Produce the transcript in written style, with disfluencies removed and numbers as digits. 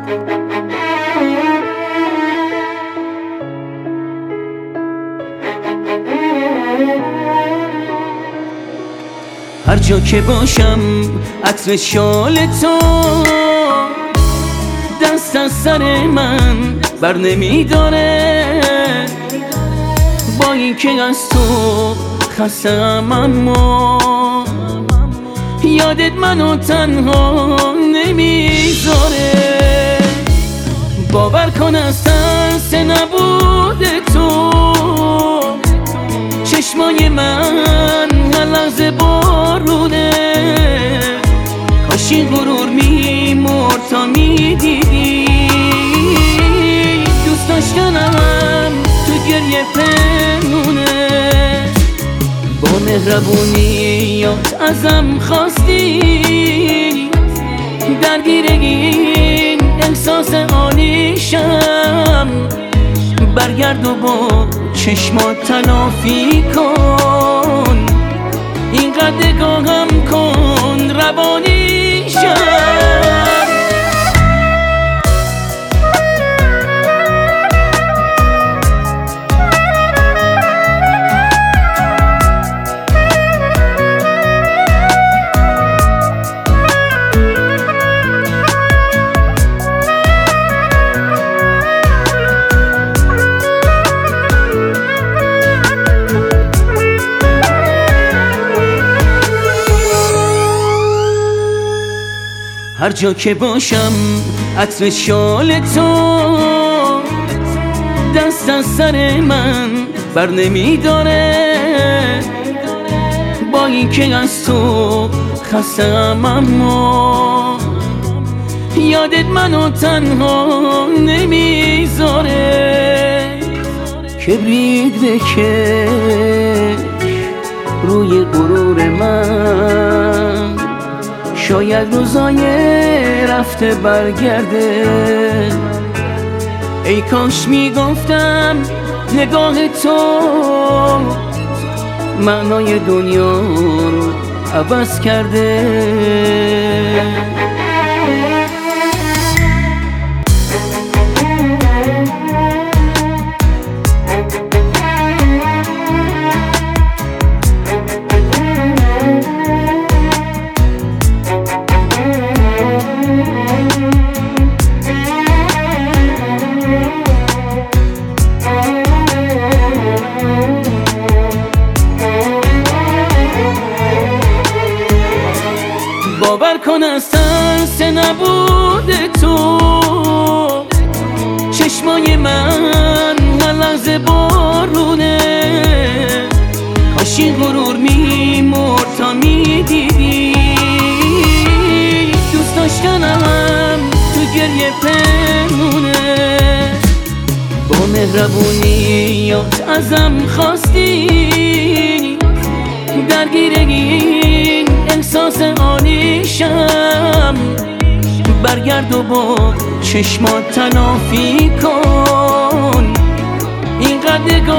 هر جا که باشم عطر شال تو دست از سر من بر نمیداره. با این که از تو خستم اما یادت منو تنها نمیذاره. باور کن از ترس نبود تو چشمای من هر لحظه بارونه. کاش این غرور میمرد تا میدیدی دوست داشتنم تو گریه پنونه. با مهربونیات ازم خواستی درگیر این احساس عالیشم. برگرد و با چشمات تلافی کن اینقدر نگاهم کن روانیشم. هر جا که باشم عطر شال تو دست از سر من بر نمیداره. با این که از تو خستم اما یادت منو تنها نمیذاره. کبریت بکش روی غرور من شاید روزای رفته برگرده. ای کاش میگفتم نگاه تو معنای دنیا رو عوض کرده. باور کن از ترس نبود تو چشمای من هر لحظه بارونه. کاش این غرور میمرد تا میدیدی دوست داشتنم تو گریه پنونه. با مهربونیات ازم خواستی درگیر این احساس عالیشم. برگرد و با چشمات تلافی کن اینقدر